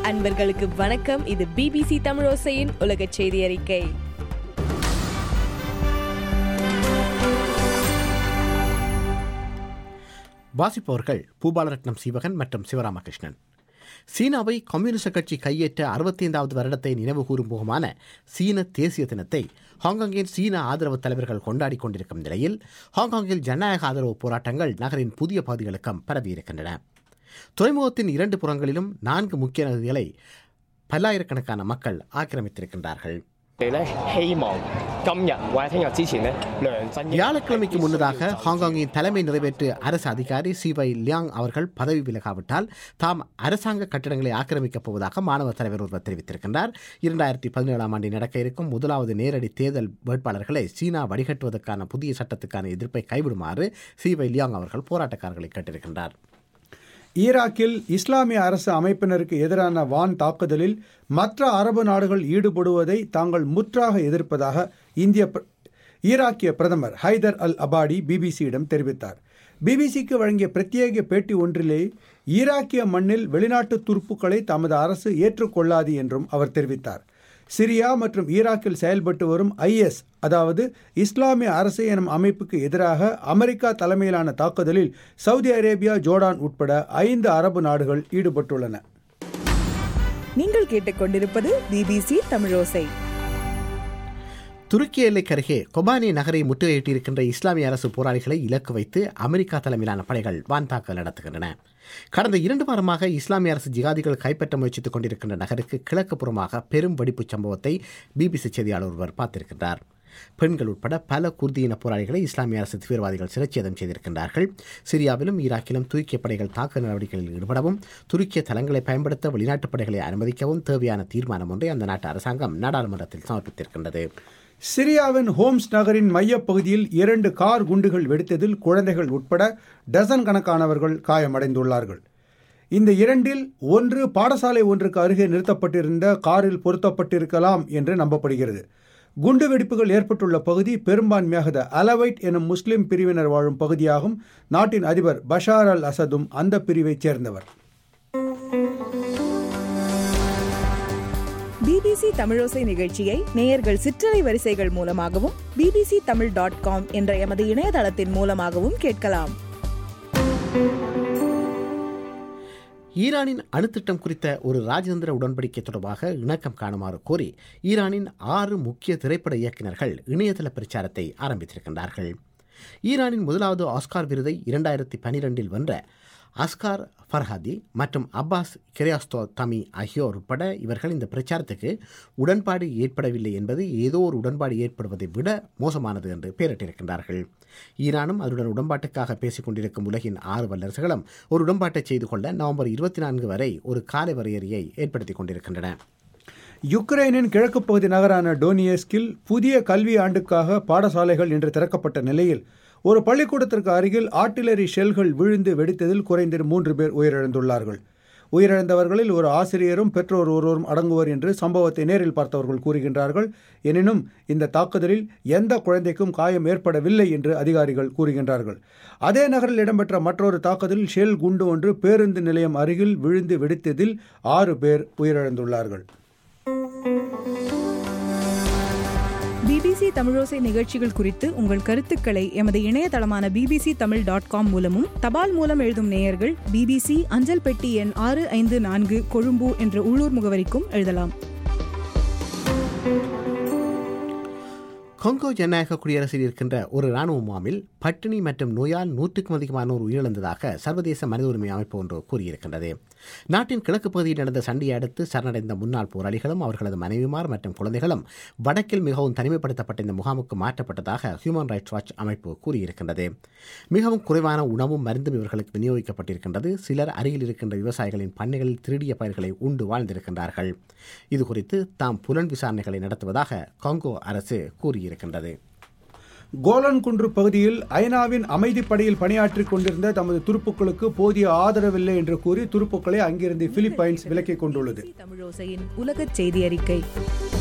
அன்பர்களுக்கு வணக்கம். இது BBC தமிழோசையின் உலக செய்தி அறிக்கை. வாசிப்பவர்கள் பூபாலரட்னம் சீவகன் மற்றும் சிவராமகிருஷ்ணன். சீனாவை கம்யூனிஸ்ட் கட்சி கையேற்ற 65வது வருடத்தை நினைவுகூரும் முகமான சீன தேசிய தினத்தை ஹாங்காங்கின் சீன ஆதரவு தலைவர்கள் கொண்டாடி கொண்டிருக்கும் நிலையில் ஹாங்காங்கில் ஜனநாயக ஆதரவு போராட்டங்கள் நகரின் புதிய பகுதிகளுக்கும் பரவியிருக்கின்றன. துறைமுகத்தின் 2 புறங்களிலும் 4 முக்கிய நதிகளை பல்லாயிரக்கணக்கான மக்கள் ஆக்கிரமித்திருக்கின்றார்கள். வியாழக்கிழமைக்கு முன்னதாக ஹாங்காங்கின் தலைமை நிறைவேற்று அரசு அதிகாரி சிவை லியாங் அவர்கள் பதவி விலகாவிட்டால் தாம் அரசாங்க கட்டிடங்களை ஆக்கிரமிக்கப் போவதாக மாணவர் தலைவர் ஒருவர் தெரிவித்திருக்கின்றார். 2017ஆம் ஆண்டில் நடக்க இருக்கும் முதலாவது நேரடி தேர்தல் வேட்பாளர்களை சீனா வடிகட்டுவதற்கான புதிய சட்டத்துக்கான எதிர்ப்பை கைவிடுமாறு சிவை லியாங் அவர்கள் போராட்டக்காரர்களை கேட்டிருக்கின்றார். ஈராக்கில் இஸ்லாமிய அரசு அமைப்பினருக்கு எதிரான வான் தாக்குதலில் மற்ற அரபு நாடுகள் ஈடுபடுவதை தாங்கள் முற்றாக எதிர்ப்பதாக ஈராக்கிய பிரதமர் ஹைதர் அல் அபாடி பிபிசியிடம் தெரிவித்தார். பிபிசிக்கு வழங்கிய பிரத்யேக பேட்டி ஒன்றிலே ஈராக்கிய மண்ணில் வெளிநாட்டு துருப்புக்களை தமது அரசு ஏற்றுக்கொள்ளாது என்றும் அவர் தெரிவித்தார். சிரியா மற்றும் ஈராக்கில் செயல்பட்டு வரும் ஐஎஸ், அதாவது இஸ்லாமிய அரசு எனும் அமைப்புக்கு எதிராக அமெரிக்கா தலைமையிலான தாக்குதலில் சவுதி அரேபியா, ஜோர்டான் உட்பட 5 அரபு நாடுகள் ஈடுபட்டுள்ளன. நீங்கள் கேட்டுக்கொண்டிருப்பது BBC தமிழோசை. துருக்கி எல்லைக்கு அருகே கொபானி நகரை முற்றுகையிட்டிருக்கின்ற இஸ்லாமிய அரசு போராளிகளை இலக்கு வைத்து அமெரிக்கா தலைமையிலான படைகள் வான் தாக்குதல் நடத்துகின்றன. கடந்த 2 வாரமாக இஸ்லாமிய அரசு ஜிகாதிகள் கைப்பற்ற முயற்சித்துக் கொண்டிருக்கின்ற நகருக்கு கிழக்கு புறமாக பெரும் வெடிப்பு சம்பவத்தை பிபிசி செய்தியாளர் ஒருவர் பார்த்திருக்கின்றார். பெண்கள் உட்பட பல குர்தியின போராளிகளை இஸ்லாமிய அரசு தீவிரவாதிகள் சிறைச்சேதம் செய்திருக்கின்றார்கள். சிரியாவிலும் ஈராக்கிலும் துருக்கிய படைகள் தாக்கு நடவடிக்கைகளில் ஈடுபடவும் துருக்கிய தளங்களை பயன்படுத்த வெளிநாட்டுப் படைகளை அனுமதிக்கவும் தேவையான தீர்மானம் ஒன்றை அந்த நாட்டு அரசாங்கம் நாடாளுமன்றத்தில் சமர்ப்பித்திருக்கின்றது. சிரியாவின் ஹோம்ஸ் நகரின் மையப்பகுதியில் 2 கார் குண்டுகள் வெடித்ததில் குழந்தைகள் உட்பட டசன் கணக்கானவர்கள் காயமடைந்துள்ளார்கள். இந்த 2இல் ஒன்று பாடசாலை ஒன்றுக்கு அருகே நிறுத்தப்பட்டிருந்த காரில் பொருத்தப்பட்டிருக்கலாம் என்று நம்பப்படுகிறது. குண்டு வெடிப்புகள் ஏற்பட்டுள்ள பகுதி பெரும்பான்மையாக அலவைட் எனும் முஸ்லிம் பிரிவினர் வாழும் பகுதியாகும். நாட்டின் அதிபர் பஷார் அல் அசதும் அந்த பிரிவைச் சேர்ந்தவர். BBC தமிழோசை நிகழ்ச்சியை நேயர்கள் சிற்றலை வரிசைகள் மூலமாகவும் bbctamil.com என்ற எமது இணையதளத்தின் மூலமாகவும் கேட்கலாம். ஈரானின் அணுத்திட்டம் குறித்த ஒரு ராஜதந்திர உடன்படிக்கை தொடர்பாக இணக்கம் காணுமாறு கோரி ஈரானின் 6 முக்கிய திரைப்பட இயக்குநர்கள் இணையதள பிரச்சாரத்தை ஆரம்பித்திருக்கின்றார்கள். ஈரானின் முதலாவது ஆஸ்கார் விருதை 2012இல் வென்ற அஸ்கார் ஃபர்ஹாதி மற்றும் அப்பாஸ் கிரியாஸ்தோ தமி ஆகியோர் உட்பட இவர்கள் இந்த பிரச்சாரத்துக்கு உடன்பாடு ஏற்படவில்லை என்பது ஏதோ ஒரு உடன்பாடு ஏற்படுவதை விட மோசமானது என்று பெயரிட்டிருக்கின்றார்கள். ஈரானும் அதனுடன் உடன்பாட்டுக்காக பேசிக் கொண்டிருக்கும் உலகின் 6 வல்லரசுகளும் ஒரு உடன்பாட்டை செய்து கொள்ள நவம்பர் 24 வரை ஒரு கால வரையறையை ஏற்படுத்திக் கொண்டிருக்கின்றன. யுக்ரைனின் கிழக்கு பகுதி நகரான டோனியஸ்கில் புதிய கல்வி ஆண்டுக்காக பாடசாலைகள் இன்று திறக்கப்பட்ட நிலையில் ஒரு பள்ளிக்கூடத்திற்கு அருகில் ஆர்ட்டிலரி ஷெல்கள் விழுந்து வெடித்ததில் குறைந்தது 3 பேர் உயிரிழந்துள்ளார்கள். உயிரிழந்தவர்களில் ஒரு ஆசிரியரும் பெற்றோர் ஒருவரும் அடங்குவர் என்று சம்பவத்தை நேரில் பார்த்தவர்கள் கூறுகின்றார்கள். எனினும் இந்த தாக்குதலில் எந்த குழந்தைக்கும் காயம் ஏற்படவில்லை என்று அதிகாரிகள் கூறுகின்றார்கள். அதே நகரில் இடம்பெற்ற மற்றொரு தாக்குதலில் ஷெல் குண்டு ஒன்று பேருந்து நிலையம் அருகில் விழுந்து வெடித்ததில் 6 பேர் உயிரிழந்துள்ளார்கள். BBC தமிழோசை நிகழ்ச்சிகள் குறித்து உங்கள் கருத்துக்களை எமது இணையதளமான bbctamil.com மூலமும் தபால் மூலம் எழுதும் நேயர்கள் BBC அஞ்சல் பெட்டி எண் 654 கொழும்பு என்ற உள்ளூர் முகவரிக்கும் எழுதலாம். கொங்கோ ஜனநாயக குடியரசில் இருக்கின்ற ஒரு இராணுவ முகாமில் பட்டினி மற்றும் நோயால் 100க்கும் அதிகமானோர் உயிரிழந்ததாக சர்வதேச மனித உரிமை அமைப்பு ஒன்று கூறியிருக்கின்றது. நாட்டின் கிழக்கு பகுதியில் நடந்த சண்டையை அடுத்து சரணடைந்த முன்னாள் போராளிகளும் அவர்களது மனைவிமார் மற்றும் குழந்தைகளும் வடக்கில் மிகவும் தனிமைப்படுத்தப்பட்ட இந்த முகாமுக்கு மாற்றப்பட்டதாக ஹியூமன் ரைட்ஸ் வாட்ச் அமைப்பு கூறியிருக்கின்றது. மிகவும் குறைவான உணவும் மருந்தும் இவர்களுக்கு விநியோகிக்கப்பட்டிருக்கின்றது. சிலர் அருகில் இருக்கின்ற விவசாயிகளின் பண்ணைகளில் திருடிய பயிர்களை உண்டு வாழ்ந்திருக்கின்றார்கள். இதுகுறித்து தாம் புலன் விசாரணைகளை நடத்துவதாக கொங்கோ அரசு கூறியிருக்கின்றது. கோலன் குன்று பகுதியில் ஐநாவின் அமைதிப்படையில் பணியாற்றிக் கொண்டிருந்த தமது துருப்புக்களுக்கு போதிய ஆதரவில்லை என்று கூறி துருப்புக்களை அங்கிருந்து பிலிப்பைன்ஸ் விலக்கிக் கொண்டுள்ளது. தமிழோசையின் உலக செய்தி அறிக்கை.